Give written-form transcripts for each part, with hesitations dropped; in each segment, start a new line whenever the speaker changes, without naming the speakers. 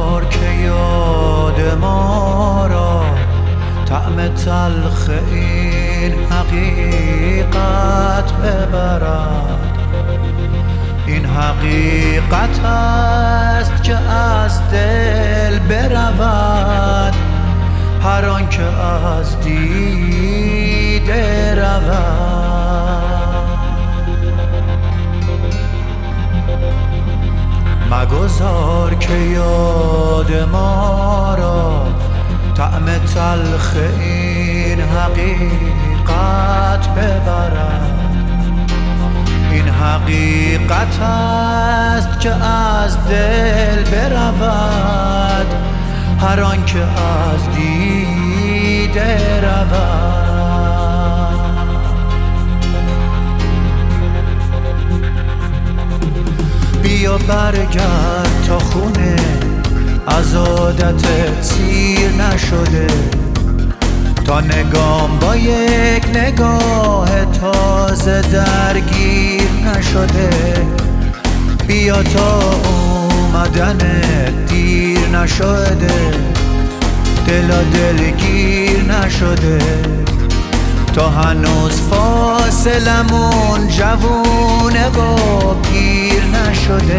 مگذار که یاد ما را طعم تلخ این حقیقت ببرد. این حقیقت است که از دل برود هر آن که از دیده رود. مگذار که یاد ما را طعم تلخ این حقیقت ببرد. این حقیقت است که از دل برود هر آن که از دیده رود. بیا برگرد تا خونه از عادت سیر نشده، تا نگام با یک نگاه تازه درگیر نشده. بیا تا اومدن دیر نشده، دلگیر نشده، تا هنوز فاصلمون جوونه و پیر نشده.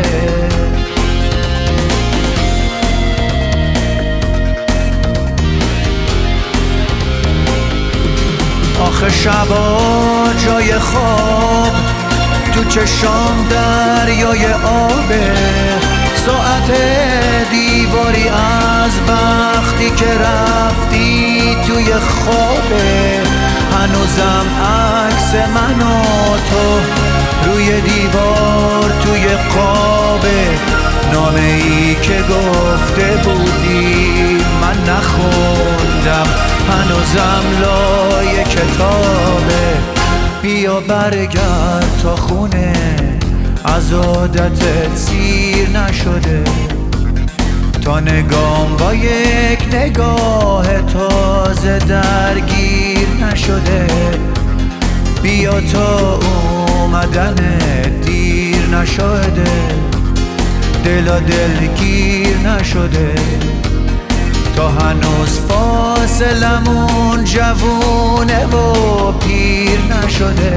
آخه شبا جای خواب تو چشام دریای آبه، ساعت دیواری از وقتی که رفتی توی خوابه. هنوزم عکس من و تو روی دیوار توی قابه، نامه ای که گفته بودی من نخوندم هنوزم لای کتابه. بیا برگرد تا خونه از عادتت سیر نشده، تا نگام با یک نگاه تازه درگیر نشده. بیا تا اومدن دیر نشده، دلگیر نشده، تا هنوز فاصلمون جوونه و پیر نشده.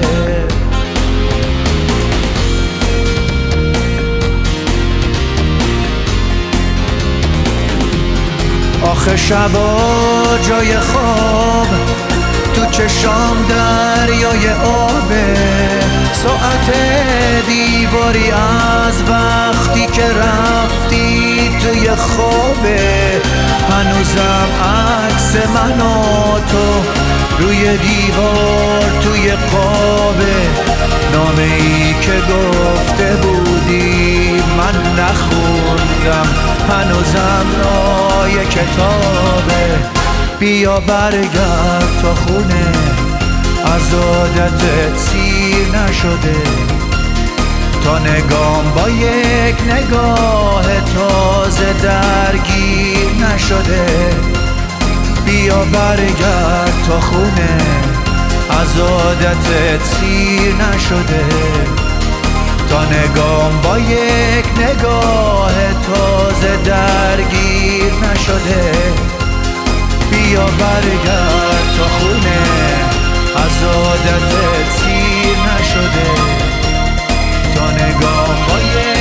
آخه شبا جای خواب تو چشام دریای آبه، ساعت دیواری از وقتی که رفتی توی خوابه. هنوزم عکس من و تو روی دیوار توی قابه، نامه ای که گفته بودی من نخوندم هنوزم لای کتابه. بیا برگرد تا خونه از عادتت سیر نشده، تا نگام با یک نگاه تازه درگیر نشده. بیا برگرد تا خونه از عادتت سیر نشده، تا نگام با یک نگاه تازه درگیر نشده. بیا برگرد تا خونه از عادتت سیر نشده، تا نگام با یک